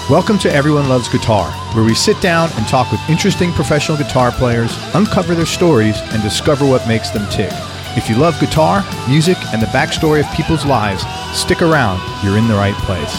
Welcome to Everyone Loves Guitar, where we sit down and talk with interesting professional guitar players, uncover their stories, and discover what makes them tick. If you love guitar, music, and the backstory of people's lives, stick around. You're in the right place.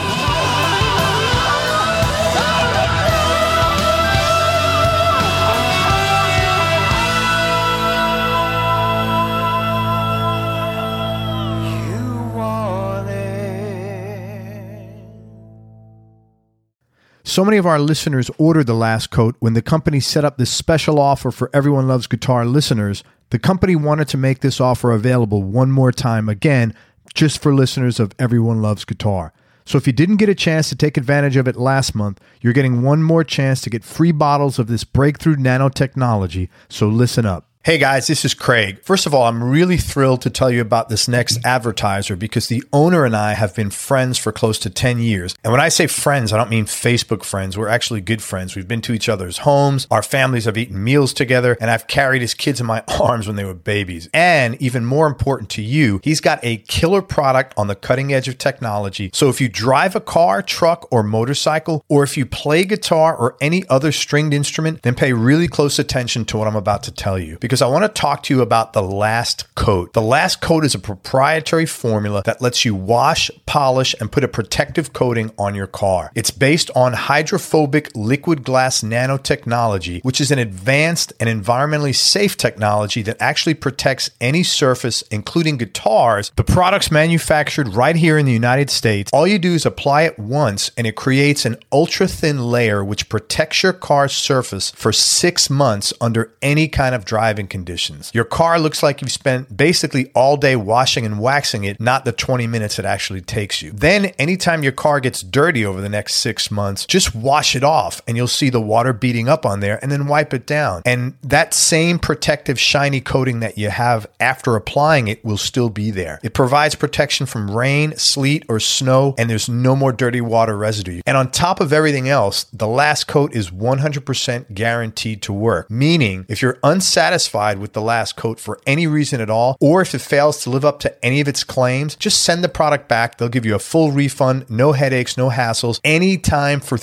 So many of our listeners ordered the last coat when the company set up this special offer for Everyone Loves Guitar listeners. The company wanted to make this offer available one more time again, just for listeners of Everyone Loves Guitar. So if you didn't get a chance to take advantage of it last month, you're getting one more chance to get free bottles of this breakthrough nanotechnology, so listen up. Hey guys, this is Craig. First of all, I'm really thrilled to tell you about this next advertiser because the owner and I have been friends for close to 10 years. And when I say friends, I don't mean Facebook friends. We're actually good friends. We've been to each other's homes. Our families have eaten meals together, and I've carried his kids in my arms when they were babies. And even more important to you, he's got a killer product on the cutting edge of technology. So if you drive a car, truck, or motorcycle, or if you play guitar or any other stringed instrument, then pay really close attention to what I'm about to tell you. Because I want to talk to you about the Last Coat. The Last Coat is a proprietary formula that lets you wash, polish, and put a protective coating on your car. It's based on hydrophobic liquid glass nanotechnology, which is an advanced and environmentally safe technology that actually protects any surface, including guitars. The product's manufactured right here in the United States. All you do is apply it once, and it creates an ultra-thin layer which protects your car's surface for 6 months under any kind of driving conditions. Your car looks like you've spent basically all day washing and waxing it, not the 20 minutes it actually takes you. Then anytime your car gets dirty over the next 6 months, just wash it off and you'll see the water beating up on there, and then wipe it down. And that same protective shiny coating that you have after applying it will still be there. It provides protection from rain, sleet, or snow, and there's no more dirty water residue. And on top of everything else, the Last Coat is 100% guaranteed to work, meaning if you're unsatisfied with the Last Coat for any reason at all, or if it fails to live up to any of its claims, just send the product back. They'll give you a full refund, no headaches, no hassles, anytime for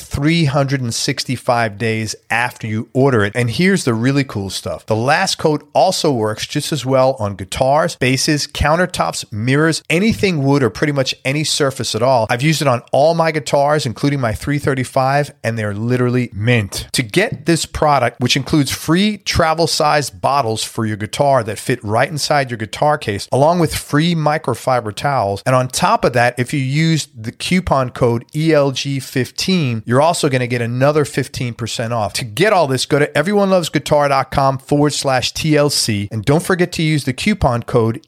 365 days after you order it. And here's the really cool stuff. The Last Coat also works just as well on guitars, basses, countertops, mirrors, anything wood, or pretty much any surface at all. I've used it on all my guitars, including my 335, and they're literally mint. To get this product, which includes free travel-sized bottles for your guitar that fit right inside your guitar case, along with free microfiber towels. And on top of that, if you use the coupon code ELG15, you're also going to get another 15% off. To get all this, go to everyonelovesguitar.com/TLC, and don't forget to use the coupon code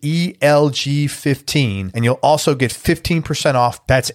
ELG15, and you'll also get 15% off. That's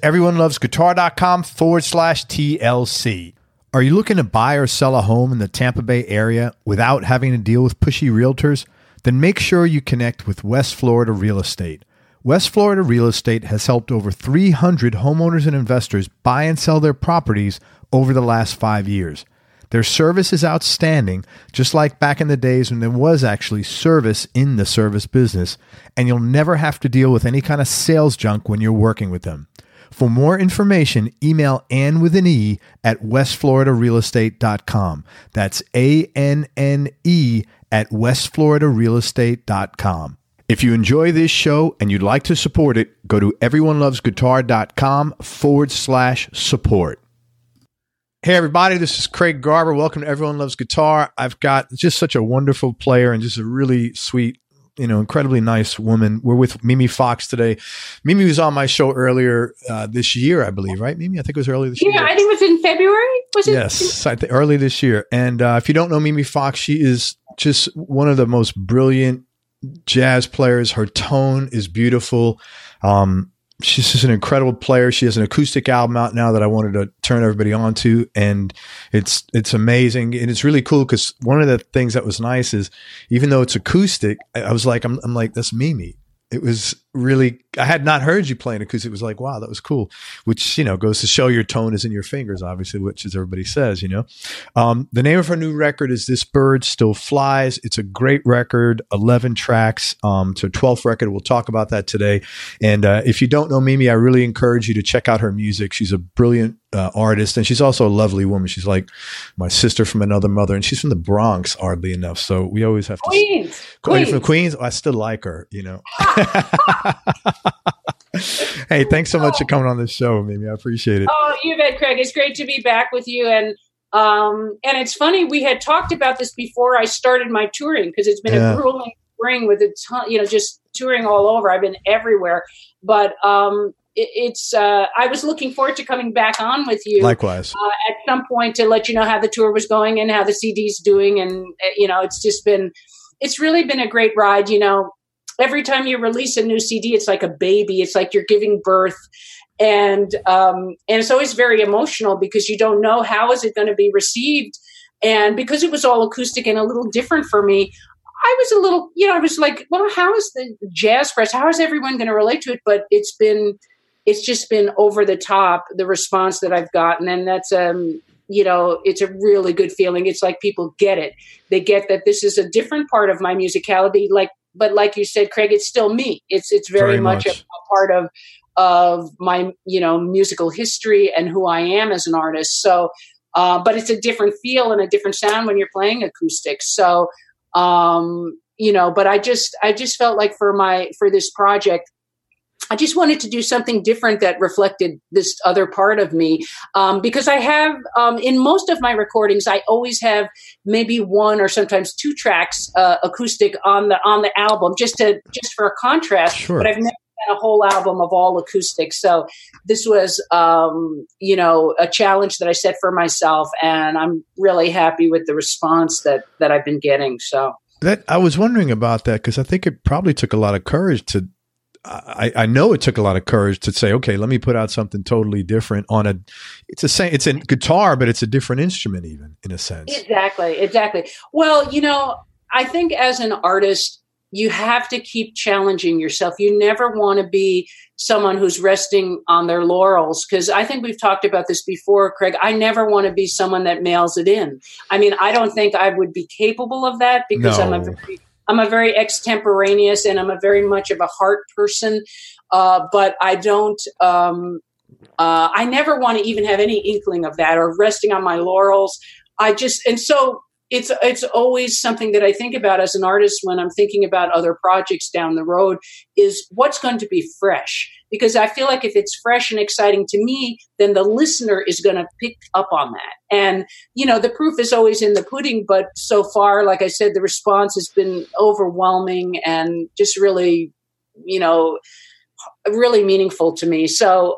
everyonelovesguitar.com/TLC. Are you looking to buy or sell a home in the Tampa Bay area without having to deal with pushy realtors? Then make sure you connect with West Florida Real Estate. West Florida Real Estate has helped over 300 homeowners and investors buy and sell their properties over the last 5 years. Their service is outstanding, just like back in the days when there was actually service in the service business, and you'll never have to deal with any kind of sales junk when you're working with them. For more information, email Ann with an E at westfloridarealestate.com. That's ANNE at westfloridarealestate.com. If you enjoy this show and you'd like to support it, go to everyonelovesguitar.com/support. Hey everybody, this is Craig Garber. Welcome to Everyone Loves Guitar. I've got just such a wonderful player and just a really sweet, incredibly nice woman. We're with Mimi Fox today. Mimi was on my show earlier this year, I believe, right, Mimi? I think it was early this year. Yeah, I think it was in February. Was it? Yes, I think early this year. And if you don't know Mimi Fox, she is just one of the most brilliant jazz players. Her tone is beautiful. She's just an incredible player. She has an acoustic album out now that I wanted to turn everybody on to, and it's amazing. And it's really cool because one of the things that was nice is even though it's acoustic, I was like, I'm like, that's Mimi. It was really, I had not heard you playing it because it was like, wow, that was cool, which, goes to show your tone is in your fingers, obviously, which as everybody says, The name of her new record is This Bird Still Flies. It's a great record, 11 tracks. It's her 12th record. We'll talk about that today. And if you don't know Mimi, I really encourage you to check out her music. She's a brilliant artist, and she's also a lovely woman. She's like my sister from another mother, and she's from the Bronx, oddly enough. So we always have to. Queens. Are you from Queens? I still like her, Hey, thanks so much for coming on this show, Mimi. I appreciate it. Oh, you bet, Craig. It's great to be back with you. And it's funny, we had talked about this before I started my touring, because it's been a grueling spring with a ton, just touring all over. I've been everywhere. But I was looking forward to coming back on with you. Likewise. At some point to let you know how the tour was going and how the CD's doing. And, it's really been a great ride. Every time you release a new CD, it's like a baby. It's like you're giving birth. And it's always very emotional because you don't know how is it going to be received. And because it was all acoustic and a little different for me, I was a little, I was like, well, how is the jazz press? How is everyone going to relate to it? But it's just been over the top, the response that I've gotten. And that's, it's a really good feeling. It's like people get it. They get that this is a different part of my musicality. But like you said, Craig, it's still me. It's very much a part of my, musical history and who I am as an artist. So, but it's a different feel and a different sound when you're playing acoustic. So, but I just felt like for this project, I just wanted to do something different that reflected this other part of me. Because I have, in most of my recordings, I always have maybe one or sometimes two tracks, acoustic on the album, just for a contrast. Sure. But I've never done a whole album of all acoustic. So this was, a challenge that I set for myself, and I'm really happy with the response that I've been getting. So I was wondering about that, because I think it probably took a lot of courage to. I know it took a lot of courage to say, okay, let me put out something totally different it's a guitar, but it's a different instrument, even in a sense. Exactly. Well, I think as an artist, you have to keep challenging yourself. You never want to be someone who's resting on their laurels, because I think we've talked about this before, Craig. I never want to be someone that mails it in. I mean, I don't think I would be capable of that, because No. I'm a very extemporaneous, and I'm a very much of a heart person. But I don't, I never want to even have any inkling of that or resting on my laurels. So it's always something that I think about as an artist when I'm thinking about other projects down the road, is what's going to be fresh. Because I feel like if it's fresh and exciting to me, then the listener is going to pick up on that. And, the proof is always in the pudding. But so far, like I said, the response has been overwhelming and just really, really meaningful to me. So,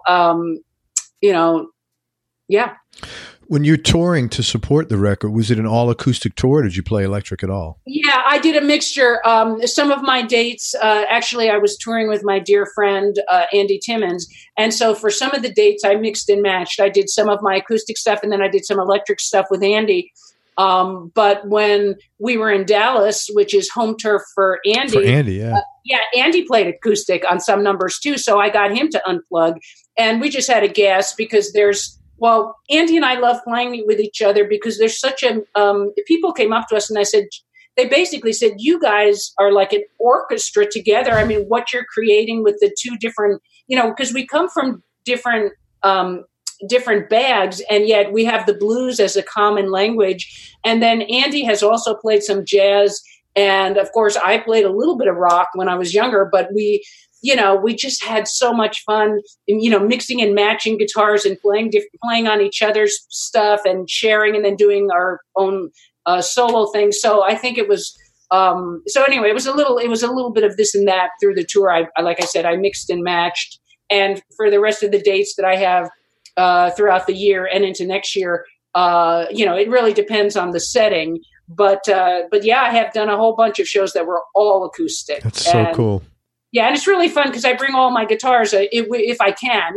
yeah. When you're touring to support the record, was it an all acoustic tour, or did you play electric at all? Yeah, I did a mixture. Some of my dates, actually, I was touring with my dear friend, Andy Timmons. And so for some of the dates, I mixed and matched. I did some of my acoustic stuff, and then I did some electric stuff with Andy. But when we were in Dallas, which is home turf for Andy. For Andy, yeah. Andy played acoustic on some numbers too. So I got him to unplug. And we just had a gas, because Andy and I love playing with each other, because there's such people came up to us and they basically said, you guys are like an orchestra together. I mean, what you're creating with the two different, because we come from different bags, and yet we have the blues as a common language. And then Andy has also played some jazz. And of course, I played a little bit of rock when I was younger, but we just had so much fun, mixing and matching guitars and playing on each other's stuff and sharing, and then doing our own solo thing. So I think it was, anyway, it was a little bit of this and that through the tour. Like I said, I mixed and matched. And for the rest of the dates that I have throughout the year and into next year, it really depends on the setting. But yeah, I have done a whole bunch of shows that were all acoustic. That's so cool. Yeah, and it's really fun because I bring all my guitars if I can.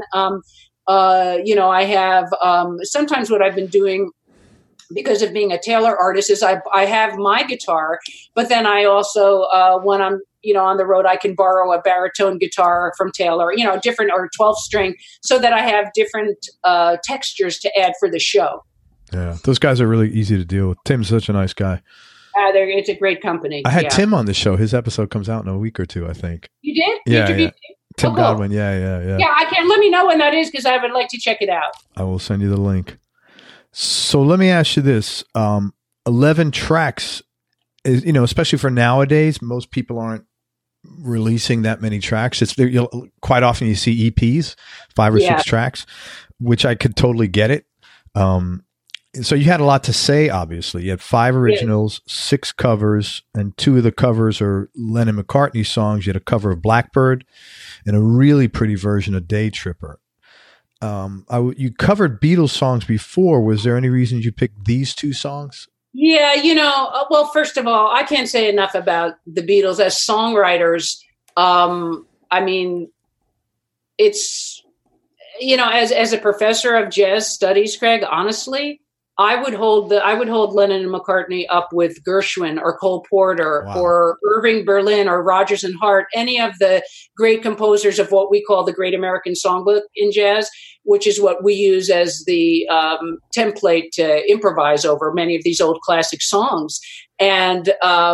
I have sometimes what I've been doing, because of being a Taylor artist, is I have my guitar, but then I also when I'm on the road, I can borrow a baritone guitar from Taylor, different, or 12 string, so that I have different textures to add for the show. Yeah, those guys are really easy to deal with. Tim's such a nice guy. It's a great company. I had Tim on the show. His episode comes out in a week or two, I think. You did? Yeah. Tim Godwin. Yeah. Yeah, I can. Let me know when that is, because I would like to check it out. I will send you the link. So let me ask you this: 11 tracks is, especially for nowadays, most people aren't releasing that many tracks. Quite often you see EPs, 5 or 6 tracks, which I could totally get it. So you had a lot to say, obviously. You had 5 originals, 6 covers, and 2 of the covers are Lennon McCartney songs. You had a cover of Blackbird and a really pretty version of Day Tripper. You covered Beatles songs before. Was there any reason you picked these 2 songs? Yeah, well, first of all, I can't say enough about the Beatles as songwriters. I mean, it's, as a professor of jazz studies, Craig, honestly, I would hold Lennon and McCartney up with Gershwin or Cole Porter or Irving Berlin or Rodgers and Hart, any of the great composers of what we call the Great American Songbook in jazz, which is what we use as the template to improvise over many of these old classic songs. And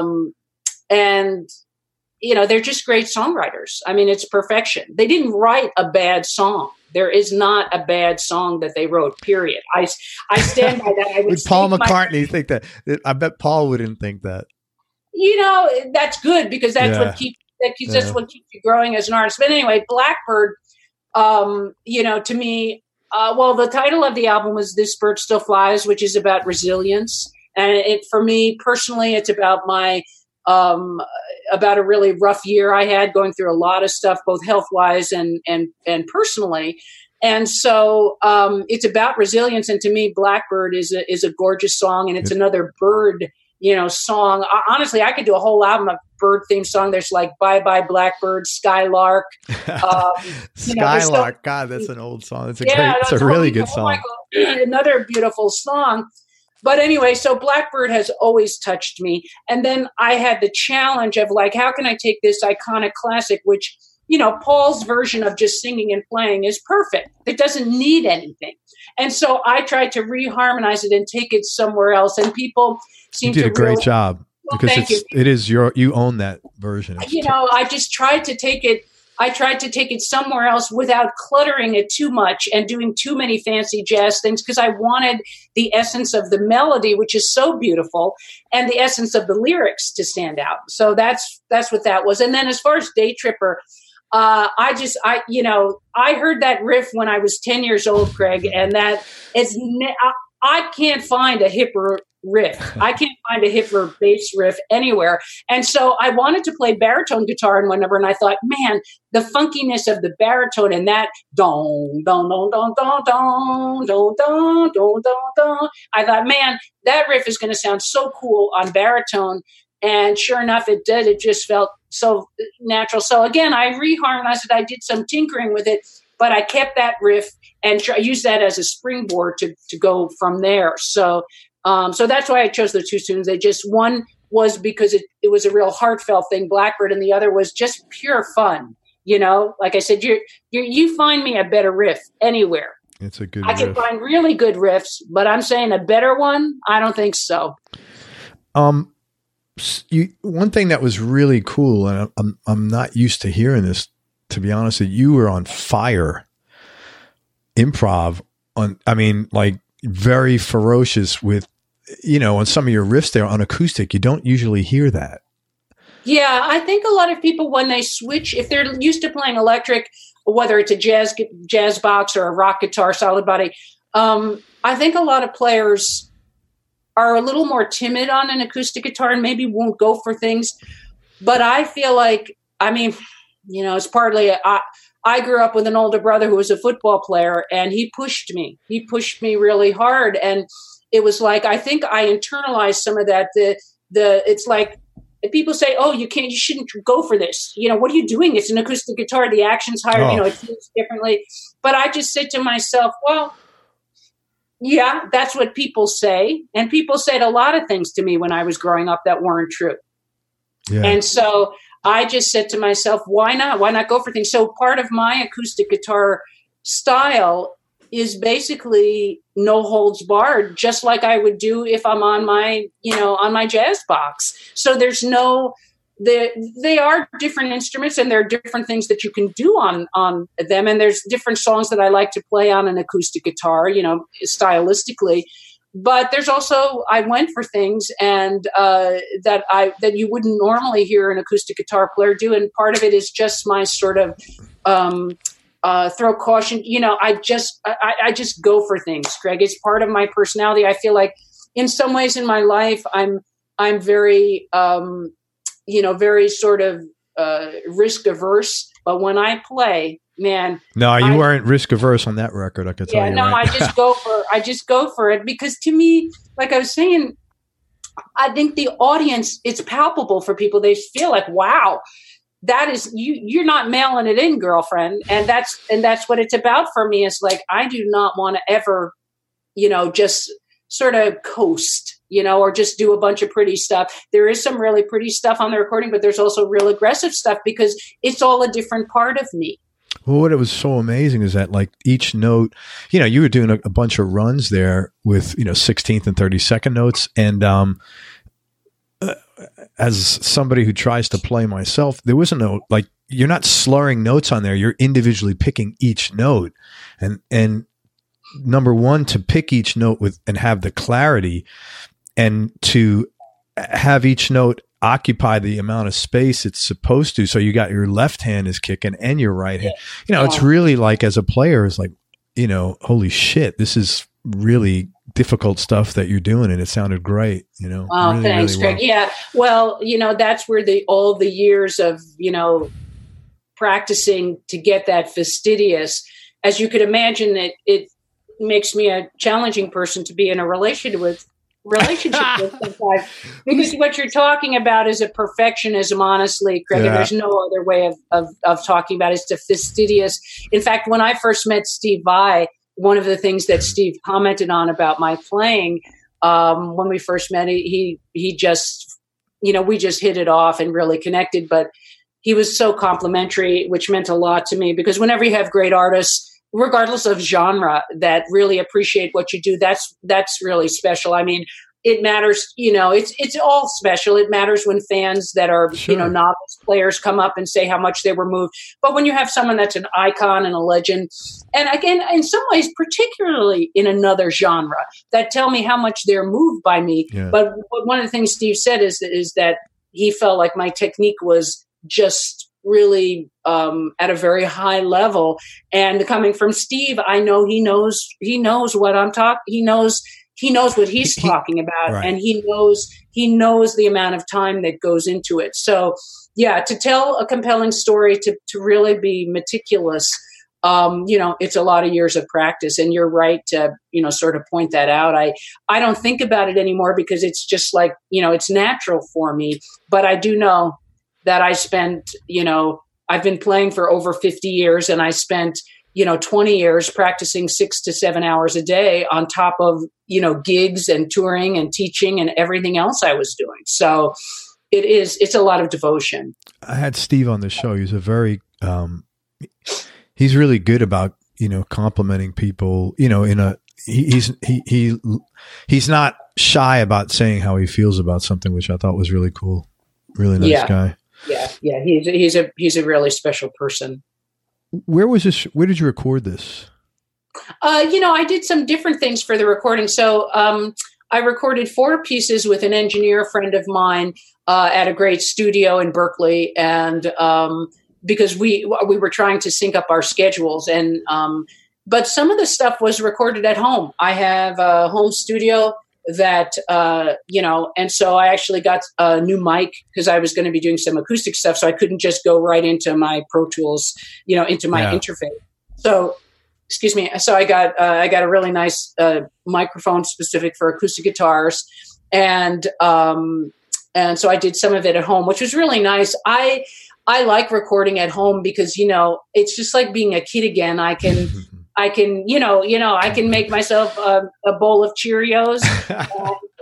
they're just great songwriters. I mean, it's perfection. They didn't write a bad song. There is not a bad song that they wrote, period. I stand by that. Would Paul McCartney think that? I bet Paul wouldn't think that. That's good, because that's what keeps you growing as an artist. But anyway, Blackbird, to me, the title of the album was This Bird Still Flies, which is about resilience. And for me personally, it's about about a really rough year I had, going through a lot of stuff, both health-wise and personally. And so it's about resilience. And to me, Blackbird is a gorgeous song, and it's another bird, song. Honestly, I could do a whole album of bird theme song. There's like Bye Bye Blackbird, Skylark. Skylark, God, that's an old song. It's a really good song. Another beautiful song. But anyway, so Blackbird has always touched me. And then I had the challenge of how can I take this iconic classic, which, Paul's version of just singing and playing is perfect. It doesn't need anything. And so I tried to reharmonize it and take it somewhere else. And people seem to You did a great job, because you own that version. I just tried to take it. I tried to take it somewhere else without cluttering it too much and doing too many fancy jazz things, because I wanted the essence of the melody, which is so beautiful, and the essence of the lyrics to stand out. So that's what that was. And then as far as Day Tripper, I heard that riff when I was 10 years old, Craig, and that I can't find a hipper riff. I can't find a hipper bass riff anywhere. And so I wanted to play baritone guitar in one number, and I thought, man, the funkiness of the baritone and that don, don, don, don, don, don, don, don, don, don, don. I thought, man, that riff is going to sound so cool on baritone. And sure enough, it did. It just felt so natural. So again, I reharmonized it. I did some tinkering with it, but I kept that riff and used that as a springboard to go from there. So that's why I chose the 2 tunes. One was because it was a real heartfelt thing, Blackbird, and the other was just pure fun. Like I said, you find me a better riff anywhere. It's a good riff. I can find really good riffs, but I'm saying a better one, I don't think so. One thing that was really cool, and I'm not used to hearing this, to be honest, that you were on fire improv very ferocious with, on some of your riffs there on acoustic. You don't usually hear that. Yeah, I think a lot of people, when they switch, if they're used to playing electric, whether it's a jazz box or a rock guitar, solid body, I think a lot of players are a little more timid on an acoustic guitar and maybe won't go for things. But I feel like, it's partly, I grew up with an older brother who was a football player, and he pushed me. He pushed me really hard. And it was like, I think I internalized some of that. It's like, people say, oh, you shouldn't go for this. What are you doing? It's an acoustic guitar. The action's higher, it feels differently. But I just said to myself, well, yeah, that's what people say. And people said a lot of things to me when I was growing up that weren't true. Yeah. And so I just said to myself, why not? Why not go for things? So part of my acoustic guitar style is basically no holds barred, just like I would do if I'm on my, on my jazz box. So there's they are different instruments, and there are different things that you can do on them. And there's different songs that I like to play on an acoustic guitar, stylistically. But there's also, I went for things and that you wouldn't normally hear an acoustic guitar player do. And part of it is just my sort of throw caution. I just go for things, Greg. It's part of my personality. I feel like in some ways in my life, I'm very, very sort of risk averse. But when I play, man, no, you weren't risk averse on that record. I could tell you. No, right? I just go for it because to me, like I was saying, I think the audience, it's palpable for people. They feel like, wow, that is you're not mailing it in, girlfriend. And that's what it's about for me. It's like, I do not want to ever, just sort of coast, or just do a bunch of pretty stuff. There is some really pretty stuff on the recording, but there's also real aggressive stuff because it's all a different part of me. Well, what it was so amazing is that like each note, you were doing a bunch of runs there with, 16th and 32nd notes. And as somebody who tries to play myself, there was a note, like you're not slurring notes on there. You're individually picking each note. And number one, to pick each note and have the clarity, and to have each note occupy the amount of space it's supposed to. So you got your left hand is kicking and your right hand. It's really like, as a player, it's like, holy shit, this is really difficult stuff that you're doing, and it sounded great. Oh, really, thanks, really Greg. Yeah, well, that's where all the years of practicing to get that fastidious, as you could imagine, it makes me a challenging person to be in a relationship with sometimes, because what you're talking about is a perfectionism, honestly, Craig. Yeah. There's no other way of talking about it. It's the fastidious. In fact, when I first met Steve Vai, one of the things that Steve commented on about my playing, when we first met, he just, we just hit it off and really connected. But he was so complimentary, which meant a lot to me, because whenever you have great artists, regardless of genre, that really appreciate what you do, that's really special. I mean, it matters, it's all special. It matters when fans that are, sure, novice players come up and say how much they were moved. But when you have someone that's an icon and a legend, and again, in some ways, particularly in another genre, that tell me how much they're moved by me. Yeah. But one of the things Steve said is that he felt like my technique was just really at a very high level. And coming from Steve, I know he knows what I'm talking. He knows what he's talking about, right, and he knows the amount of time that goes into it. So yeah, to tell a compelling story, to really be meticulous, it's a lot of years of practice. And you're right to, sort of point that out. I don't think about it anymore because it's just like, it's natural for me, but I do know that I spent, I've been playing for over 50 years, and I spent, 20 years practicing 6 to 7 hours a day on top of, gigs and touring and teaching and everything else I was doing. So it's a lot of devotion. I had Steve on the show. He's a very, he's really good about, complimenting people, he's not shy about saying how he feels about something, which I thought was really cool. Really nice guy. Yeah. He's a really special person. Where was this? Where did you record this? I did some different things for the recording. So I recorded 4 pieces with an engineer friend of mine at a great studio in Berkeley, and because we were trying to sync up our schedules, and but some of the stuff was recorded at home. I have a home studio that, and so I actually got a new mic because I was going to be doing some acoustic stuff. So I couldn't just go right into my Pro Tools, into my interface. So, excuse me. So I got a really nice microphone specific for acoustic guitars. And so I did some of it at home, which was really nice. I like recording at home because, it's just like being a kid again. I can, I can make myself a bowl of Cheerios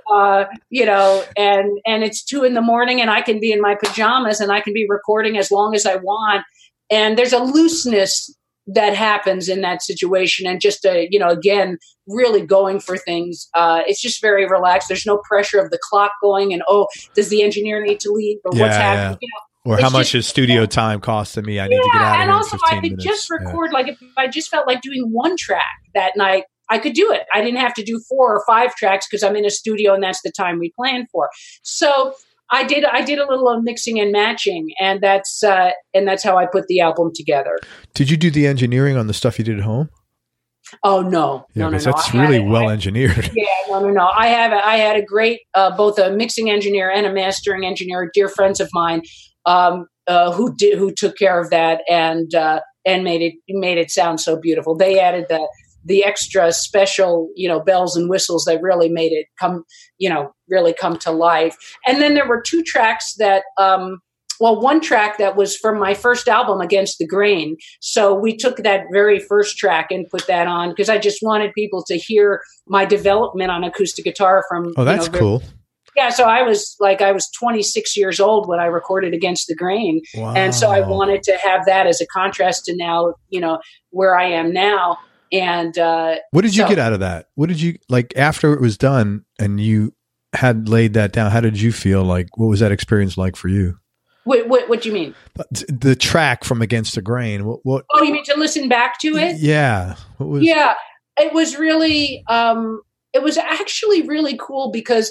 and it's 2 a.m. and I can be in my pajamas and I can be recording as long as I want. And there's a looseness that happens in that situation. And just, again, really going for things. It's just very relaxed. There's no pressure of the clock going and, does the engineer need to leave or what's happening? Or how much is studio time costing me? I need to get out of here. And also I could minutes. just record, like if I just felt like doing one track that night, I could do it. I didn't have to do 4 or 5 tracks because I'm in a studio and that's the time we plan for. So I did a little of mixing and matching, and that's how I put the album together. Did you do the engineering on the stuff you did at home? Oh no, yeah, no. That's really well engineered. Yeah, no. I had a great both a mixing engineer and a mastering engineer, dear friends of mine, who took care of that and made it sound so beautiful. They added the extra special, bells and whistles that really made it come to life. And then there were 2 tracks that, one track that was from my first album, Against the Grain. So we took that very first track and put that on because I just wanted people to hear my development on acoustic guitar from. Oh, that's cool. Yeah, so I was 26 years old when I recorded Against the Grain. Wow. And so I wanted to have that as a contrast to now, where I am now. And what did you get out of that? What did you like after it was done and you had laid that down? How did you feel? Like, what was that experience like for you? What do you mean? The track from Against the Grain. What? Oh, you mean to listen back to it? Yeah. Yeah, it was really. It was actually really cool because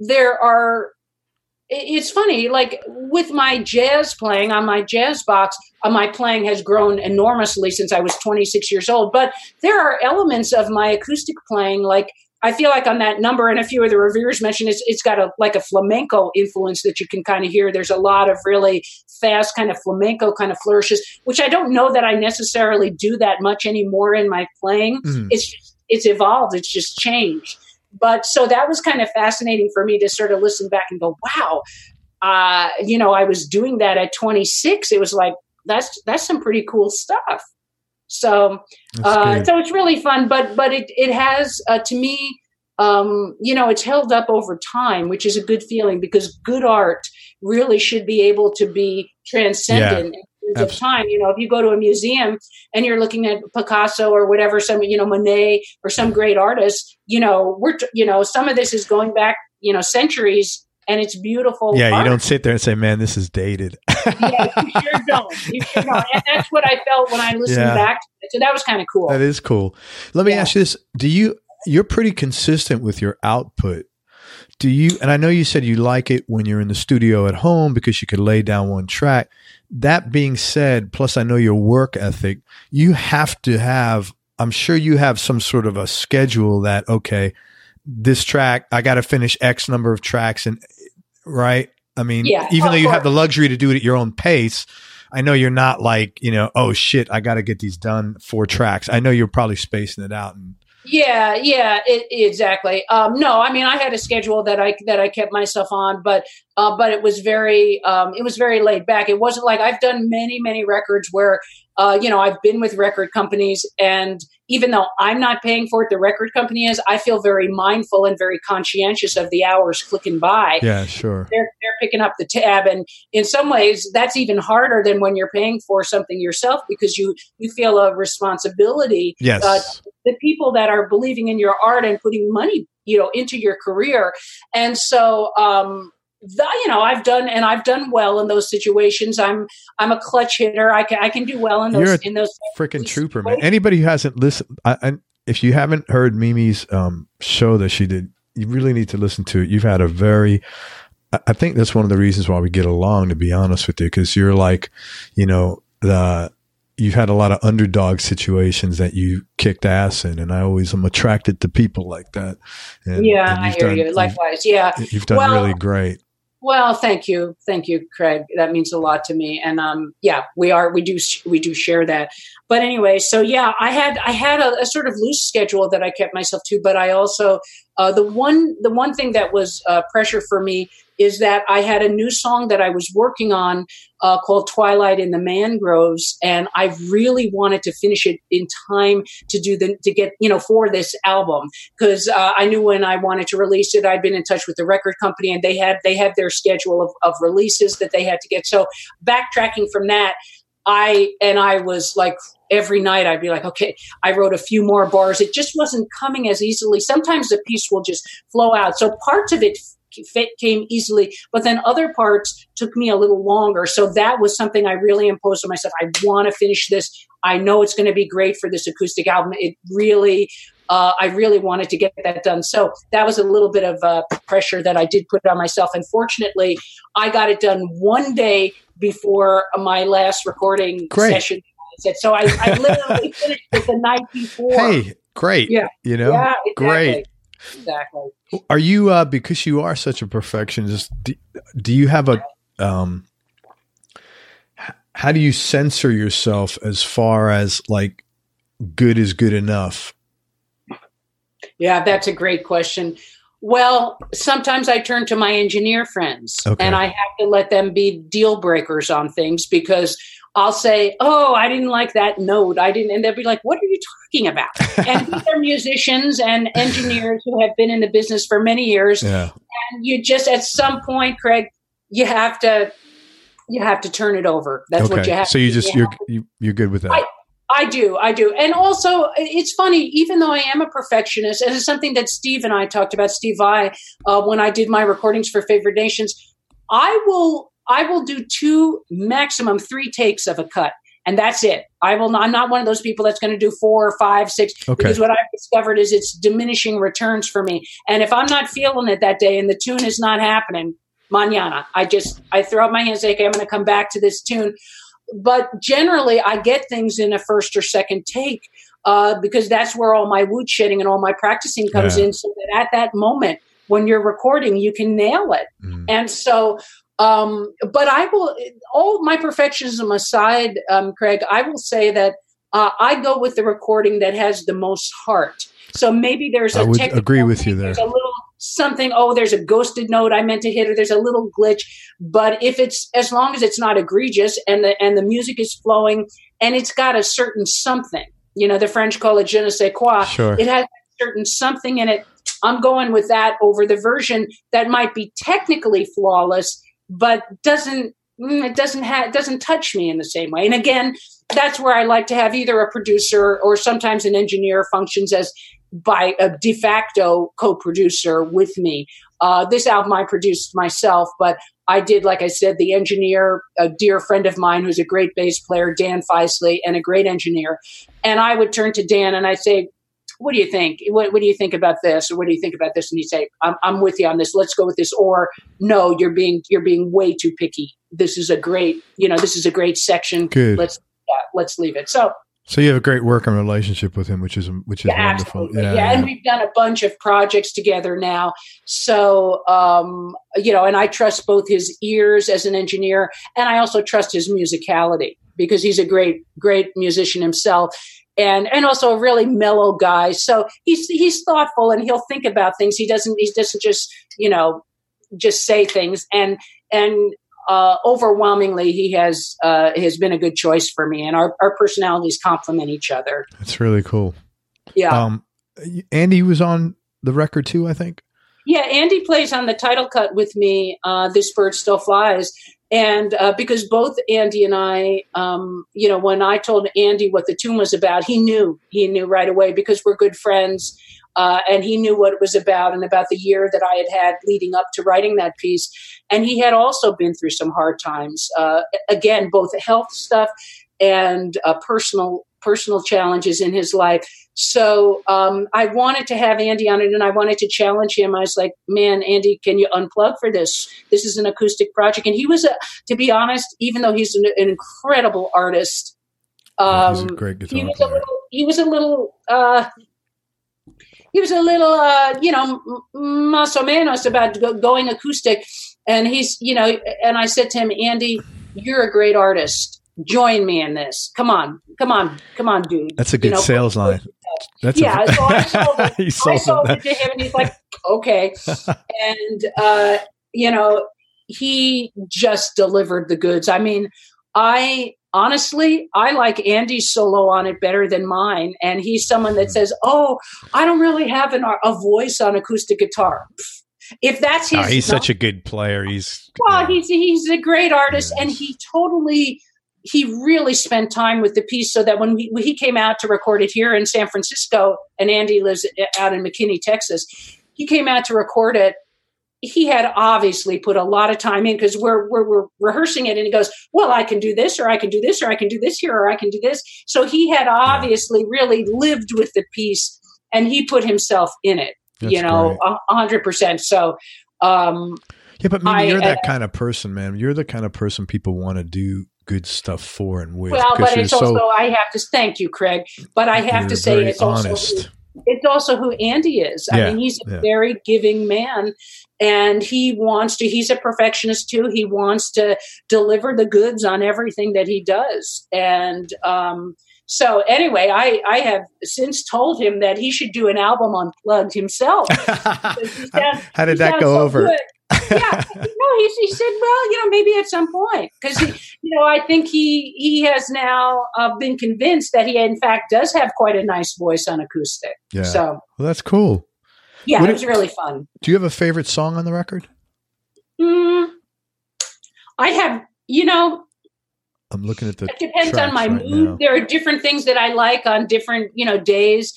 it's funny, like with my jazz playing on my jazz box, my playing has grown enormously since I was 26 years old. But there are elements of my acoustic playing, like I feel like on that number and a few of the reviewers mentioned it's got a flamenco influence that you can kind of hear. There's a lot of really fast kind of flamenco kind of flourishes, which I don't know that I necessarily do that much anymore in my playing. Mm. It's evolved. It's just changed. But so that was kind of fascinating for me to sort of listen back and go, wow, I was doing that at 26. It was like, that's some pretty cool stuff. So it's really fun, but it has, to me, it's held up over time, which is a good feeling because good art really should be able to be transcendent. Yeah. Of time, if you go to a museum and you're looking at Picasso or whatever, some Monet or some great artist, some of this is going back, centuries, and it's beautiful. Yeah, art. You don't sit there and say, "Man, this is dated." Yeah, you sure don't. And that's what I felt when I listened back to it. So that was kind of cool. That is cool. Let me ask you this: you're pretty consistent with your output. Do you? And I know you said you like it when you're in the studio at home because you could lay down one track. That being said, plus I know your work ethic, you have to have, I'm sure you have some sort of a schedule that, okay, this track, I got to finish X number of tracks and right. I mean, even though you have the luxury to do it at your own pace, I know you're not like, oh shit, I got to get these done 4 tracks. I know you're probably spacing it out. Yeah, exactly. No, I mean, I had a schedule that I kept myself on, but it was very laid back. It wasn't like I've done many records where, I've been with record companies, and even though I'm not paying for it, the record company is, I feel very mindful and very conscientious of the hours flicking by. Yeah, sure. They're picking up the tab. And in some ways that's even harder than when you're paying for something yourself, because you feel a responsibility. Yes. The people that are believing in your art and putting money, into your career. And so, I've done well in those situations. I'm a clutch hitter. I can do well in those. You're in those freaking trooper, man. Anybody who hasn't listened, if you haven't heard Mimi's show that she did, you really need to listen to it. You've had I think that's one of the reasons why we get along, to be honest with you, because you're like, you've had a lot of underdog situations that you kicked ass in, and I always am attracted to people like that. And I hear you. Likewise, you've done really great. Well, thank you, Craig. That means a lot to me, and we do share that. But anyway, so I had a sort of loose schedule that I kept myself to, but I also the one thing that was pressure for me is that I had a new song that I was working on called Twilight in the Mangroves, and I really wanted to finish it in time to get for this album, because I knew when I wanted to release it. I'd been in touch with the record company, and they had their schedule of releases that they had to get. So backtracking from that, I was like, every night I'd be like, okay, I wrote a few more bars. It just wasn't coming as easily. Sometimes the piece will just flow out. So parts of it came easily, but then other parts took me a little longer. So that was something I really imposed on myself. I want to finish this. I know it's going to be great for this acoustic album. It really, I really wanted to get that done. So that was a little bit of pressure that I did put on myself. And fortunately, I got it done one day before my last recording session. So I literally finished it the night before. Hey, great. Yeah. Yeah, exactly. Great. Exactly. Are you, because you are such a perfectionist, do you have a, how do you censor yourself as far as like good is good enough? Yeah, that's a great question. Well, sometimes I turn to my engineer friends, and I have to let them be deal breakers on things, because I'll say, oh, I didn't like that note. And they'll be like, what are you talking about? And these are musicians and engineers who have been in the business for many years. Yeah. And you just, at some point, Craig, you have to turn it over. That's what you have so to you do. just, you're good with that. I do. And also, it's funny, even though I am a perfectionist, and it's something that Steve and I talked about, Steve Vai, when I did my recordings for Favored Nations, I will do 2, maximum 3 takes of a cut, and that's it. I'm not one of those people that's going to do 4, 5, 6, because what I've discovered is it's diminishing returns for me. And if I'm not feeling it that day and the tune is not happening, mañana, I throw up my hands, say, okay, I'm going to come back to this tune. But generally, I get things in a first or second take, because that's where all my wood shedding and all my practicing comes in, so that at that moment when you're recording, you can nail it. And so, but I will, all my perfectionism aside, Craig, I will say that I go with the recording that has the most heart. So maybe there's I would agree with you there. There's a little something, there's a ghosted note I meant to hit, or there's a little glitch. But if it's, as long as it's not egregious and the music is flowing and it's got a certain something, the French call it je ne sais quoi. Sure. It has a certain something in it. I'm going with that over the version that might be technically flawless, but doesn't touch me in the same way. And again, that's where I like to have either a producer or sometimes an engineer functions as by a de facto co-producer with me. This album I produced myself, but I did, like I said, the engineer, a dear friend of mine who's a great bass player, Dan Feisley, and a great engineer. And I would turn to Dan and I'd say, what do you think? What do you think about this? Or what do you think about this? And he'd say, I'm with you on this. Let's go with this. Or no, you're being way too picky. This is a great section. Good. Let's leave it. So you have a great working relationship with him, which is wonderful. Absolutely. Yeah, and we've done a bunch of projects together now. So, and I trust both his ears as an engineer, and I also trust his musicality, because he's a great, great musician himself. And also a really mellow guy. So he's thoughtful, and he'll think about things. He doesn't just, just say things. And overwhelmingly, he has been a good choice for me, and our personalities complement each other. That's really cool. Yeah. Andy was on the record too, I think. Yeah, Andy plays on the title cut with me. This Bird Still Flies. And because both Andy and I, when I told Andy what the tune was about, he knew right away, because we're good friends. And he knew what it was about, and about the year that I had leading up to writing that piece. And he had also been through some hard times, again, both health stuff and personal challenges in his life. So I wanted to have Andy on it, and I wanted to challenge him. I was like, man, Andy, can you unplug for this? This is an acoustic project. And he was, to be honest, even though he's an incredible artist, he's a great guitar player. He was a little más o menos about going acoustic. And he's, and I said to him, Andy, you're a great artist. Join me in this. Come on, dude. That's a good sales line. So I sold it to him, and he's like, okay. And he just delivered the goods. I mean, I like Andy's solo on it better than mine. And he's someone that says, "Oh, I don't really have a voice on acoustic guitar." If that's his, he's such a good player. He's a great artist, and he really spent time with the piece, so that when he came out to record it here in San Francisco, and Andy lives out in McKinney, Texas, he came out to record it. He had obviously put a lot of time in, because we're rehearsing it, and he goes, "Well, I can do this, or I can do this, or I can do this here, or I can do this." So he had obviously really lived with the piece, and he put himself in it. That's 100%. So, but maybe you're that kind of person, man. You're the kind of person people want to do good stuff for and with. Well, but it's also, I have to thank you, Craig, but I have to say it's also who Andy is. I mean, he's a very giving man, and he's a perfectionist too. He wants to deliver the goods on everything that he does. And, so anyway, I have since told him that he should do an album unplugged himself. How did that go over? Yeah, he said, well, maybe at some point, because I think he has now been convinced that he in fact does have quite a nice voice on acoustic. Yeah. So well, that's cool. Yeah, it was really fun. Do you have a favorite song on the record? I have, I'm looking at the. It depends on my mood. Now. There are different things that I like on different, days.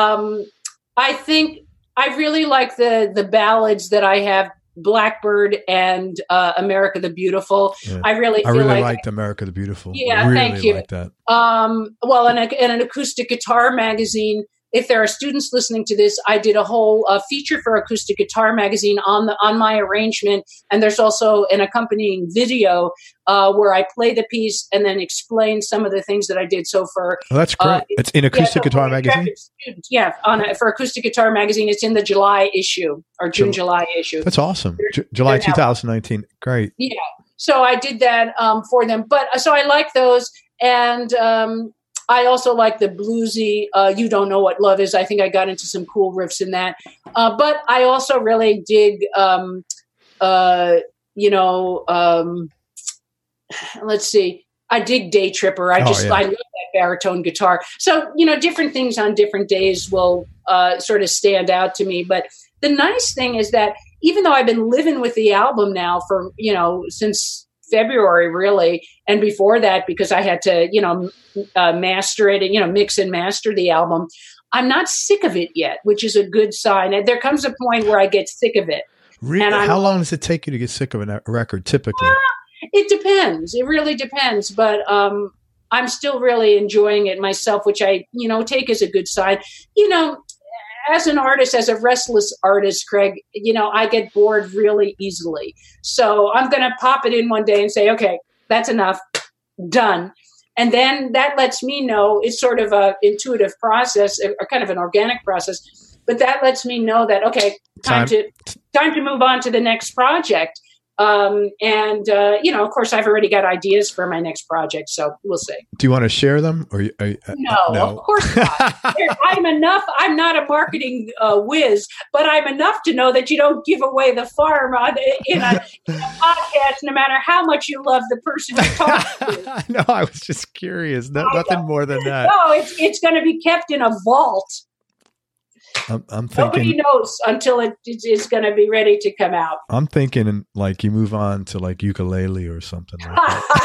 I think I really like the ballads that I have, Blackbird and America the Beautiful. Yeah. I really liked America the Beautiful. Yeah, really thank you. Liked that. Well, in an acoustic guitar magazine. If there are students listening to this, I did a whole feature for Acoustic Guitar Magazine on my arrangement, and there's also an accompanying video where I play the piece and then explain some of the things that I did. So that's great. It's in Acoustic Guitar Magazine. Students, for Acoustic Guitar Magazine, it's in the July issue or July issue. That's awesome. July 2019. Great. Yeah. So I did that for them, but so I like those, and I also like the bluesy You Don't Know What Love Is. I think I got into some cool riffs in that. But I also really dig, let's see. I dig Day Tripper. I love that baritone guitar. So, different things on different days will sort of stand out to me. But the nice thing is that even though I've been living with the album now for, since February really, and before that because I had to master it and mix and master the album, I'm not sick of it yet, which is a good sign. And there comes a point where I get sick of it. Really? And how long does it take you to get sick of a record typically? It depends. It really depends, but I'm still really enjoying it myself, which I take as a good sign. As an artist, as a restless artist, Craig, I get bored really easily. So I'm going to pop it in one day and say, okay, that's enough, done. And then that lets me know it's sort of an intuitive process, or kind of an organic process. But that lets me know that, okay, time to move on to the next project. Of course, I've already got ideas for my next project, so we'll see. Do you want to share them? No, of course not. I'm not a marketing whiz, but I'm enough to know that you don't give away the farm in a podcast, no matter how much you love the person you're talking to. No, I was just curious. Nothing more than that. No, it's going to be kept in a vault. I'm thinking nobody knows until it's going to be ready to come out. I'm thinking like you move on to like ukulele or something like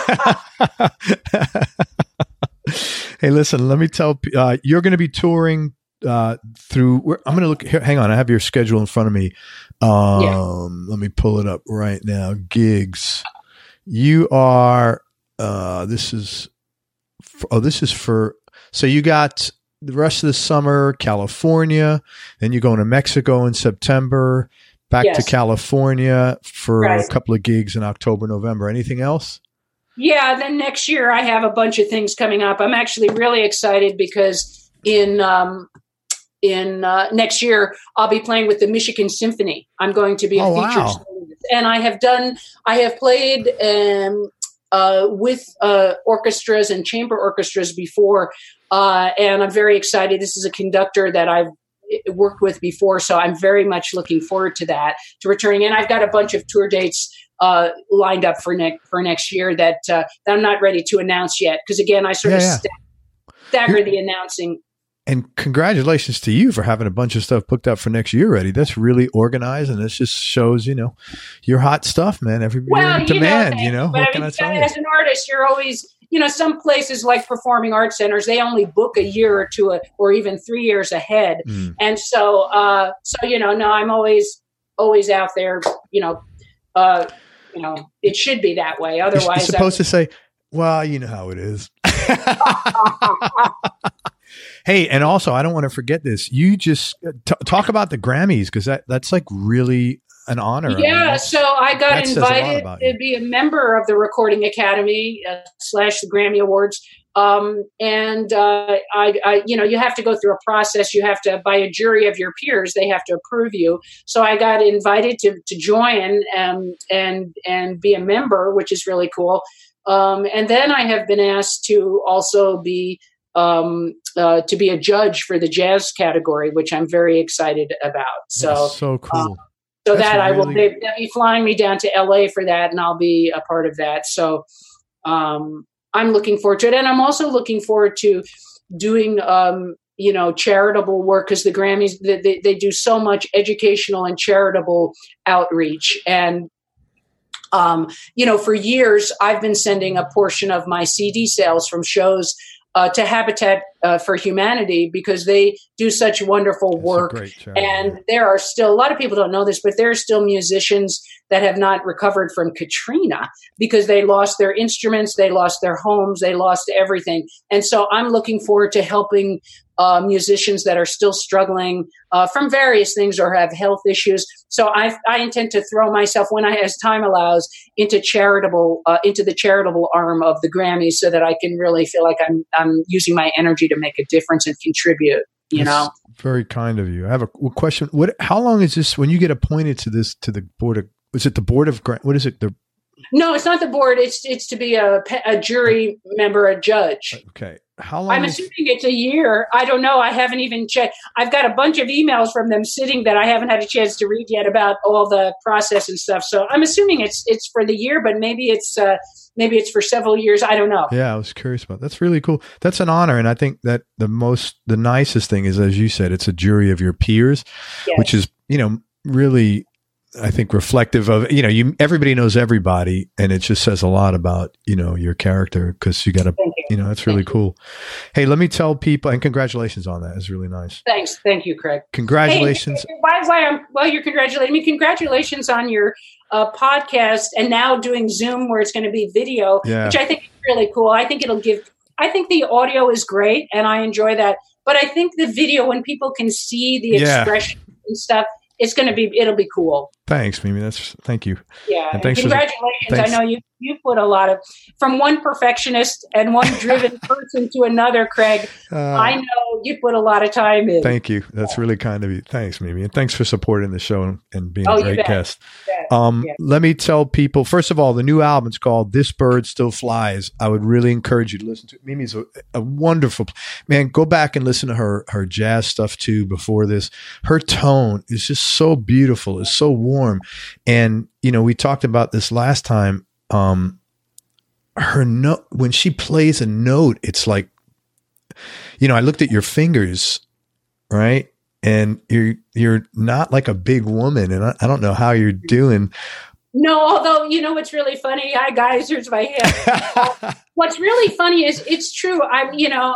that. Hey, listen, let me tell you're going to be touring through. I'm going to look here. Hang on, I have your schedule in front of me. Let me pull it up right now. Gigs. You are. This is for. So you got the rest of the summer, California. Then you're going to Mexico in September. Back to California for a couple of gigs in October, November. Anything else? Yeah, then next year I have a bunch of things coming up. I'm actually really excited because in next year I'll be playing with the Michigan Symphony. I'm going to be a featured soloist. And I have played with orchestras and chamber orchestras before, and I'm very excited. This is a conductor that I've worked with before. So I'm very much looking forward to that, to returning. And I've got a bunch of tour dates lined up for next year that I'm not ready to announce yet. Because again, I sort of stagger the announcing. And congratulations to you for having a bunch of stuff booked up for next year already. That's really organized, and this just shows, your hot stuff, man. You're in demand, What can I tell you? As an artist, you're always, some places like performing arts centers, they only book a year or two or even 3 years ahead. And so, no, I'm always out there, it should be that way. Otherwise, you're supposed to say, well, you know how it is. Hey, and also, I don't want to forget this. You just talk about the Grammys, because that's like really an honor. Yeah, so I got invited to be a member of the Recording Academy / the Grammy Awards. And you have to go through a process. You have to, by a jury of your peers, they have to approve you. So I got invited to join and be a member, which is really cool. And then I have been asked to also be to be a judge for the jazz category, which I'm very excited about. So that's so cool. They'll be flying me down to LA for that, and I'll be a part of that. So I'm looking forward to it, and I'm also looking forward to doing charitable work, because the Grammys they do so much educational and charitable outreach. And for years I've been sending a portion of my CD sales from shows to Habitat for Humanity, because they do such wonderful work. And there are still, a lot of people don't know this, but there are still musicians that have not recovered from Katrina because they lost their instruments, they lost their homes, they lost everything. And so I'm looking forward to helping musicians that are still struggling from various things or have health issues. So I intend to throw myself, as time allows, into the charitable arm of the Grammys, so that I can really feel like I'm using my energy to make a difference and contribute. That's very kind of you. I have a question. How long is this when you get appointed to the board of? Is it the board of? What is it? No, it's not the board. It's to be a jury member, a judge. Okay. How long? I'm assuming it's a year. I don't know. I haven't even checked. I've got a bunch of emails from them sitting that I haven't had a chance to read yet about all the process and stuff. So I'm assuming it's for the year, but maybe it's for several years. I don't know. Yeah, I was curious about that. That's really cool. That's an honor, and I think that the nicest thing is, as you said, it's a jury of your peers, yes. Which is really, I think, reflective of everybody knows everybody, and it just says a lot about your character, because you got to that's really cool. Hey, let me tell people, and congratulations on that. It's really nice. Thanks, thank you, Craig. Congratulations. While you're congratulating me, congratulations on your podcast, and now doing Zoom where it's going to be video, which I think is really cool. I think I think the audio is great, and I enjoy that, but I think the video, when people can see the expression and stuff, it'll be cool. Thanks, Mimi. Thank you. Yeah. And congratulations. I know you put a lot from one perfectionist and one driven person to another, Craig. I know you put a lot of time in. Thank you. That's really kind of you. Thanks, Mimi. And thanks for supporting the show and being a great guest. Let me tell people, first of all, the new album is called This Bird Still Flies. I would really encourage you to listen to it. Mimi's a wonderful, man. Go back and listen to her jazz stuff too before this. Her tone is just so beautiful. It's so warm. And, we talked about this last time. Her note, when she plays a note, it's like, I looked at your fingers, right? And you're not like a big woman, and I don't know how you're doing. No, although, what's really funny? Hi guys, here's my hand. What's really funny is it's true. I'm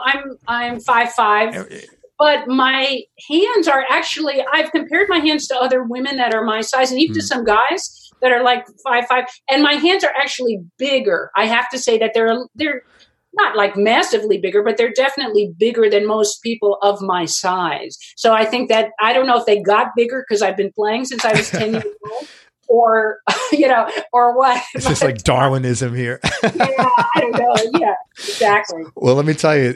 5'5". But my hands are actually, I've compared my hands to other women that are my size, and even to some guys that are like 5'5", and my hands are actually bigger. I have to say that they're not like massively bigger, but they're definitely bigger than most people of my size. So I think that, I don't know if they got bigger because I've been playing since I was 10 years old. Or, or what? It's just like Darwinism here. Yeah, I don't know. Yeah, exactly. Well, let me tell you,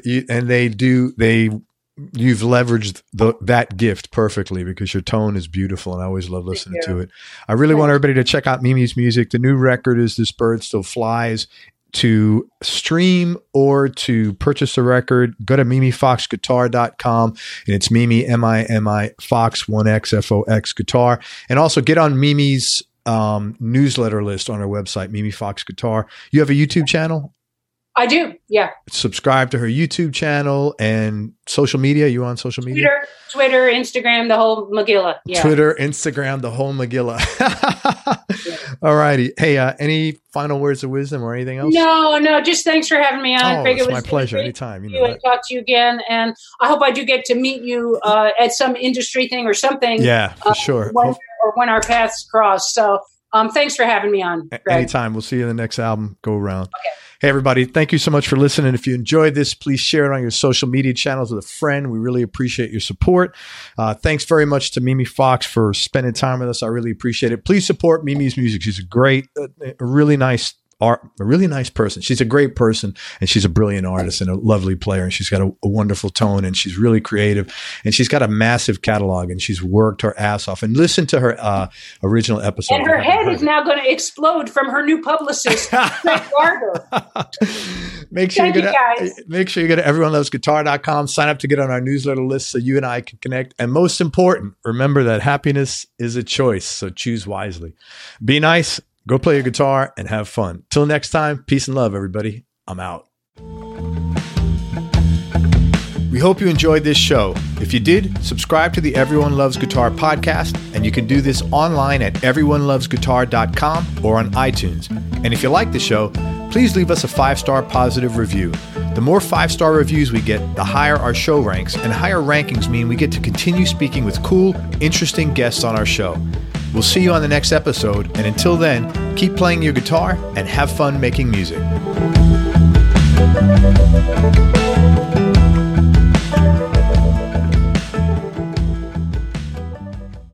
you've leveraged that gift perfectly, because your tone is beautiful, and I always love listening to it. I really want everybody to check out Mimi's music. The new record is This Bird Still Flies. to stream or to purchase a record, go to MimiFoxGuitar.com, and it's Mimi, M-I-M-I, Fox, 1X, Guitar. And also get on Mimi's newsletter list on our website, Mimi Fox Guitar. You have a YouTube channel? I do, yeah. Subscribe to her YouTube channel and social media. You on social media? Twitter, Instagram, the whole Megillah. Yeah. Twitter, Instagram, the whole Megillah. Yeah. All righty. Hey, any final words of wisdom or anything else? No. Just thanks for having me on. Craig, it's my pleasure. Anytime. Talk to you again, and I hope I do get to meet you at some industry thing or something. Yeah, for sure. When our paths cross. So, thanks for having me on, Greg. Anytime. We'll see you in the next album go around. Okay. Hey, everybody. Thank you so much for listening. If you enjoyed this, please share it on your social media channels with a friend. We really appreciate your support. Thanks very much to Mimi Fox for spending time with us. I really appreciate it. Please support Mimi's music. She's a really nice person. She's a great person, and she's a brilliant artist and a lovely player, and she's got a wonderful tone, and she's really creative, and she's got a massive catalog, and she's worked her ass off. And listen to her original episode. And her head is now going to explode from her new publicist, Craig Barber. Make sure you go to everyonelovesguitar.com, sign up to get on our newsletter list so you and I can connect. And most important, remember that happiness is a choice, so choose wisely. Be nice. Go play your guitar and have fun. Till next time, peace and love, everybody. I'm out. We hope you enjoyed this show. If you did, subscribe to the Everyone Loves Guitar podcast, and you can do this online at everyonelovesguitar.com or on iTunes. And if you like the show, please leave us a 5-star positive review. The more 5-star reviews we get, the higher our show ranks, and higher rankings mean we get to continue speaking with cool, interesting guests on our show. We'll see you on the next episode, and until then, keep playing your guitar and have fun making music.